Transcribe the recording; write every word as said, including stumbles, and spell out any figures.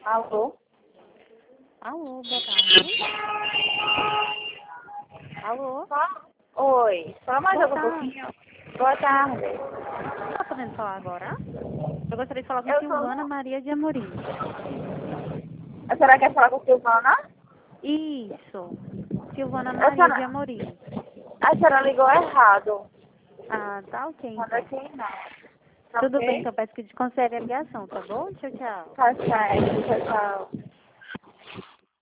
Alô? Alô, boa tarde. Alô? Fala. Oi. Fala mais Boa algum tarde. pouquinho. Boa tarde. Você está podendo falar agora? Eu gostaria de falar com Eu Silvana sou... Maria de Amorim. A senhora quer falar com Silvana? Isso. Silvana A Maria de senhora, Amorim. a senhora ligou errado. Ah, tá ok Manda então. aqui não. Tá Tudo bem, ok? então peço que desconsidere a ligação, tá bom? Tchau, tchau. Tá certo. Tchau, tchau.